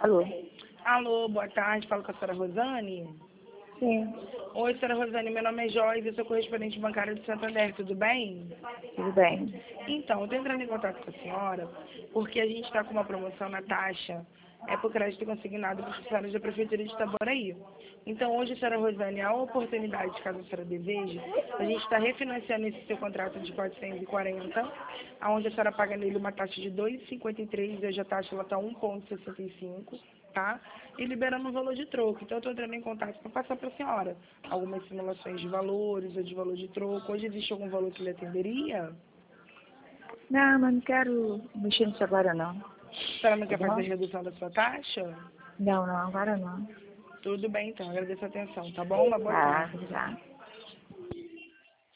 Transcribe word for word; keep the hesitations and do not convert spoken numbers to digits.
Alô? Alô, boa tarde, falo com a senhora Rosane. Sim, Oi, senhora Rosane, meu nome é Joyce, eu sou correspondente bancária de Santander, tudo bem? tudo bem. Então, eu estou entrando em contato com a senhora porque a gente está com uma promoção na taxa, é por crédito consignado para os funcionários da Prefeitura de Itaboraí. Então, hoje, senhora Rosane, há a oportunidade, caso a senhora deseje, a gente está refinanciando esse seu contrato de quatrocentos e quarenta, onde a senhora paga nele uma taxa de dois vírgula cinquenta e três, e hoje a taxa está um vírgula sessenta e cinco, tá? E liberando um valor de troco. Então, eu estou entrando em contato para passar para a senhora algumas simulações de valores ou de valor de troco. Hoje existe algum valor que lhe atenderia? Não, mas não quero mexer nisso agora não. A senhora não Tá quer fazer bom? redução da sua taxa? Não, não, agora não. Tudo bem, então. Agradeço a atenção, tá bom? Uma boa Tá, tarde. já.